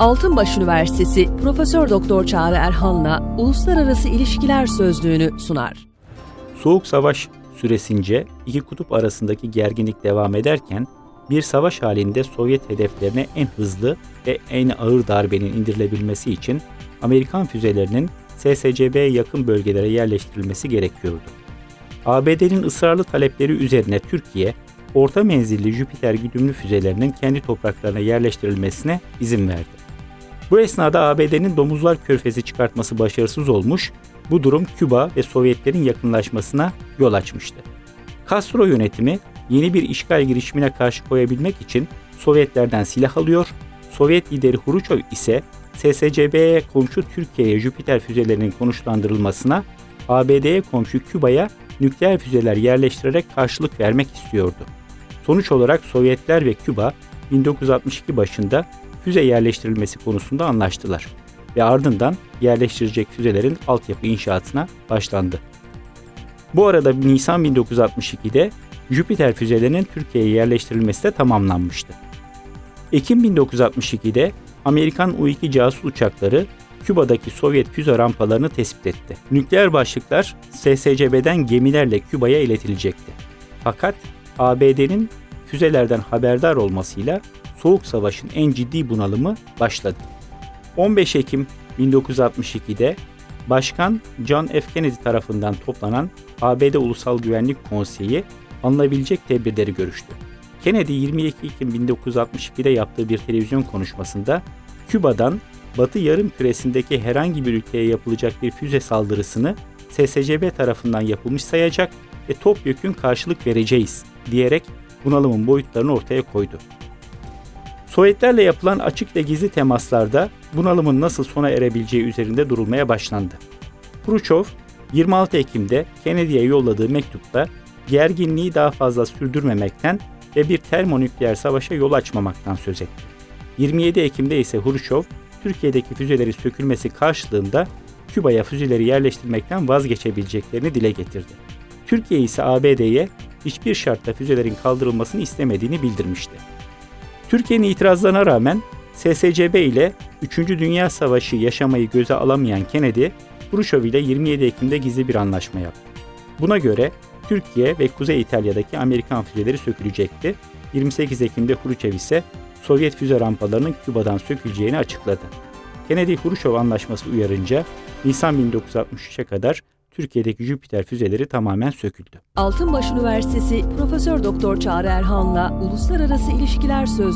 Altınbaş Üniversitesi Profesör Doktor Çağrı Erhan'la Uluslararası İlişkiler Sözlüğünü sunar. Soğuk Savaş süresince iki kutup arasındaki gerginlik devam ederken bir savaş halinde Sovyet hedeflerine en hızlı ve en ağır darbenin indirilebilmesi için Amerikan füzelerinin SSCB'ye yakın bölgelere yerleştirilmesi gerekiyordu. ABD'nin ısrarlı talepleri üzerine Türkiye, orta menzilli Jüpiter güdümlü füzelerinin kendi topraklarına yerleştirilmesine izin verdi. Bu esnada ABD'nin Domuzlar Körfezi çıkartması başarısız olmuş, bu durum Küba ve Sovyetlerin yakınlaşmasına yol açmıştı. Castro yönetimi yeni bir işgal girişimine karşı koyabilmek için Sovyetlerden silah alıyor, Sovyet lideri Hruçov ise SSCB'ye komşu Türkiye'ye Jüpiter füzelerinin konuşlandırılmasına, ABD'ye komşu Küba'ya nükleer füzeler yerleştirerek karşılık vermek istiyordu. Sonuç olarak Sovyetler ve Küba 1962 başında füze yerleştirilmesi konusunda anlaştılar ve ardından yerleştirecek füzelerin altyapı inşaatına başlandı. Bu arada Nisan 1962'de Jüpiter füzelerinin Türkiye'ye yerleştirilmesi de tamamlanmıştı. Ekim 1962'de Amerikan U-2 casus uçakları Küba'daki Sovyet füze rampalarını tespit etti. Nükleer başlıklar SSCB'den gemilerle Küba'ya iletilecekti. Fakat ABD'nin füzelerden haberdar olmasıyla Soğuk Savaş'ın en ciddi bunalımı başladı. 15 Ekim 1962'de Başkan John F. Kennedy tarafından toplanan ABD Ulusal Güvenlik Konseyi alınabilecek tedbirleri görüştü. Kennedy 22 Ekim 1962'de yaptığı bir televizyon konuşmasında Küba'dan Batı yarımküresindeki herhangi bir ülkeye yapılacak bir füze saldırısını SSCB tarafından yapılmış sayacak ve topyekün karşılık vereceğiz diyerek bunalımın boyutlarını ortaya koydu. Sovyetlerle yapılan açık ve gizli temaslarda bunalımın nasıl sona erebileceği üzerinde durulmaya başlandı. Hruçov 26 Ekim'de Kennedy'ye yolladığı mektupta gerginliği daha fazla sürdürmemekten ve bir termonükleer savaşa yol açmamaktan söz etti. 27 Ekim'de ise Hruçov, Türkiye'deki füzeleri sökülmesi karşılığında Küba'ya füzeleri yerleştirmekten vazgeçebileceklerini dile getirdi. Türkiye ise ABD'ye hiçbir şartla füzelerin kaldırılmasını istemediğini bildirmişti. Türkiye'nin itirazlarına rağmen SSCB ile 3. Dünya Savaşı yaşamayı göze alamayan Kennedy, Hruçov ile 27 Ekim'de gizli bir anlaşma yaptı. Buna göre Türkiye ve Kuzey İtalya'daki Amerikan füzeleri sökülecekti. 28 Ekim'de Hruçov ise Sovyet füze rampalarının Küba'dan söküleceğini açıkladı. Kennedy-Hruçov anlaşması uyarınca Nisan 1963'e kadar Türkiye'deki Jüpiter füzeleri tamamen söküldü. Altınbaş Üniversitesi Profesör Doktor Çağrı Erhan'la Uluslararası İlişkiler Sözlüğü